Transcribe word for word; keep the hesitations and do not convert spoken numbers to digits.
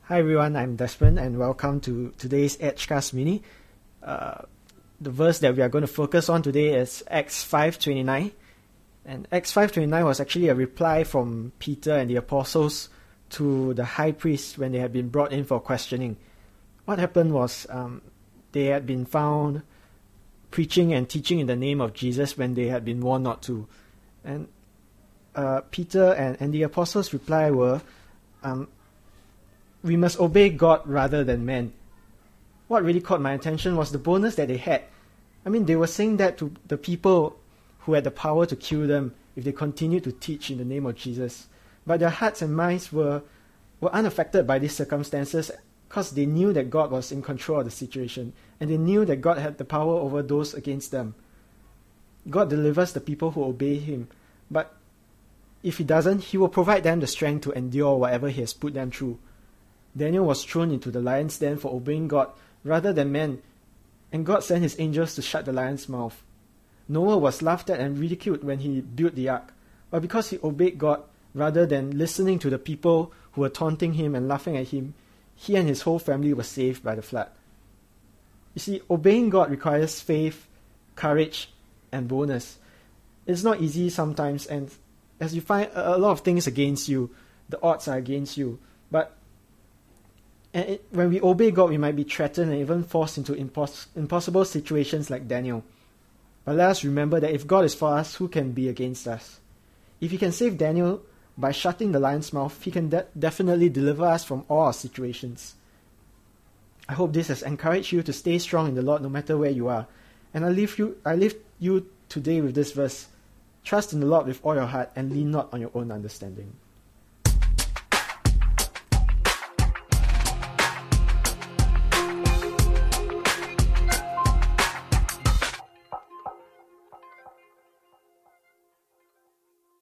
Hi everyone, I'm Desmond and welcome to today's Edgecast Mini. Uh, the verse that we are going to focus on today is Acts five twenty-nine. And Acts five twenty-nine was actually a reply from Peter and the apostles to the high priest when they had been brought in for questioning. What happened was um, they had been found preaching and teaching in the name of Jesus when they had been warned not to. And uh, Peter and, and the apostles' reply were, um, we must obey God rather than men. What really caught my attention was the bonus that they had. I mean, they were saying that to the people who had the power to kill them if they continued to teach in the name of Jesus. But their hearts and minds were, were unaffected by these circumstances because they knew that God was in control of the situation, and they knew that God had the power over those against them. God delivers the people who obey Him, but if He doesn't, He will provide them the strength to endure whatever He has put them through. Daniel was thrown into the lion's den for obeying God rather than men, and God sent His angels to shut the lion's mouth. Noah was laughed at and ridiculed when he built the ark, but because he obeyed God rather than listening to the people who were taunting him and laughing at him, he and his whole family were saved by the flood. You see, obeying God requires faith, courage, and boldness. It's not easy sometimes, and as you find a lot of things against you, the odds are against you, but and it, when we obey God, we might be threatened and even forced into impos- impossible situations like Daniel. But let us remember that if God is for us, who can be against us? If He can save Daniel by shutting the lion's mouth, He can de- definitely deliver us from all our situations. I hope this has encouraged you to stay strong in the Lord no matter where you are. And I leave you, I leave you today with this verse. Trust in the Lord with all your heart and lean not on your own understanding.